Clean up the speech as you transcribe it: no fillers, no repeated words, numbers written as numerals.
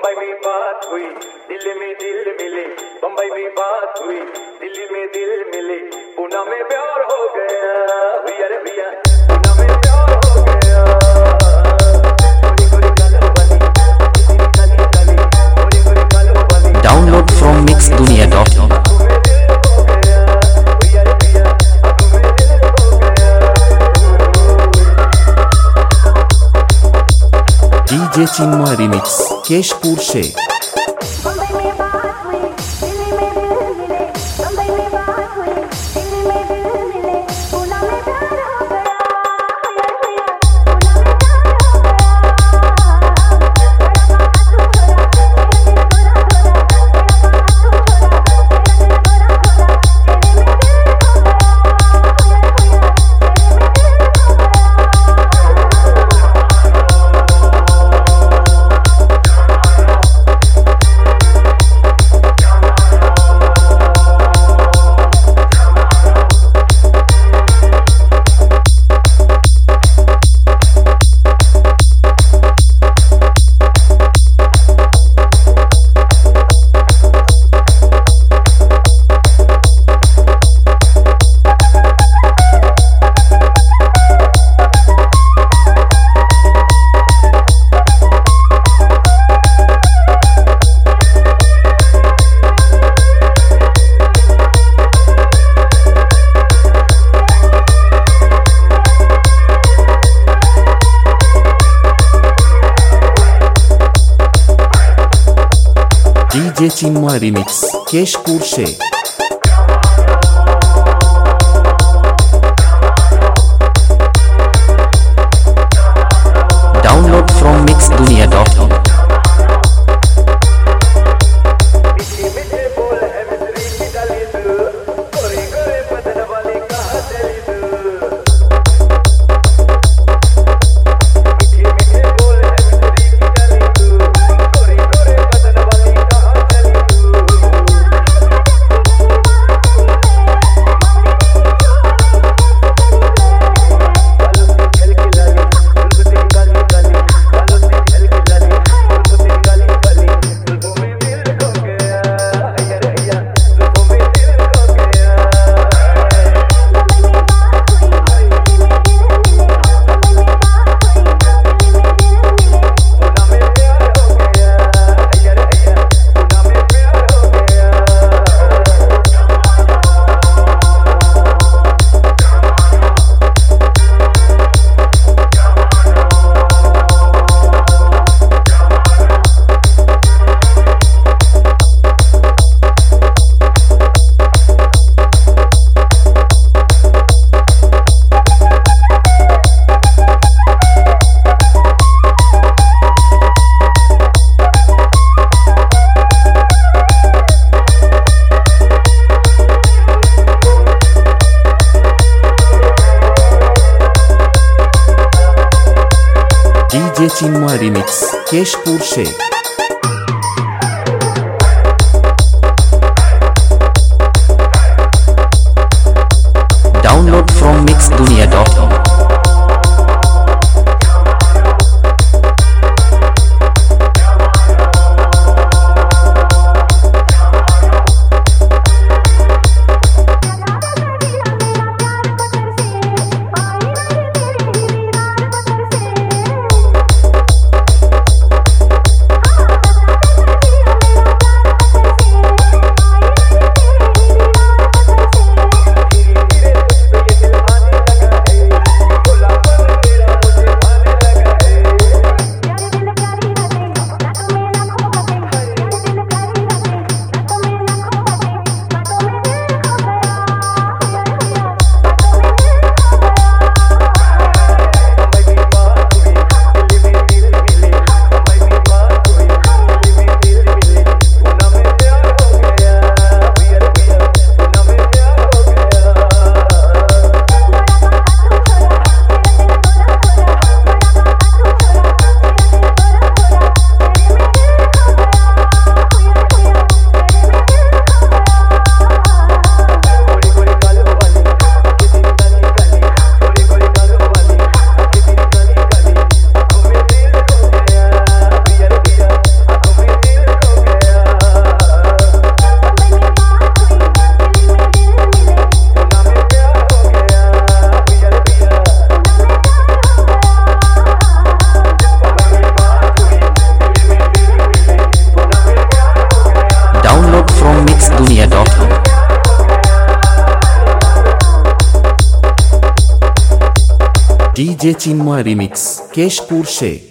बम्बई में बात हुई, दिल्ली में दिल मिले, बम्बई में बात हुई, दिल्ली में दिल मिले, पूना में प्यार हो गया भैया रे भैया, पूना में प्यार हो गया। गोरी गोरी कालो वाली, तेरी काली काली, गोरी गोरी कालो वाली। Download from mixdunia.com. DJ Chinmoy Remix, Keshpur Sheikh. DJ Chinmoy Remix, Keshpur Sheikh. Download from mixdunia.com. DJ Chinmoy Remix, Keshpur Sheikh. Download from mixdunia.com. DJ Chinmoy remix Keshpur Sheikh.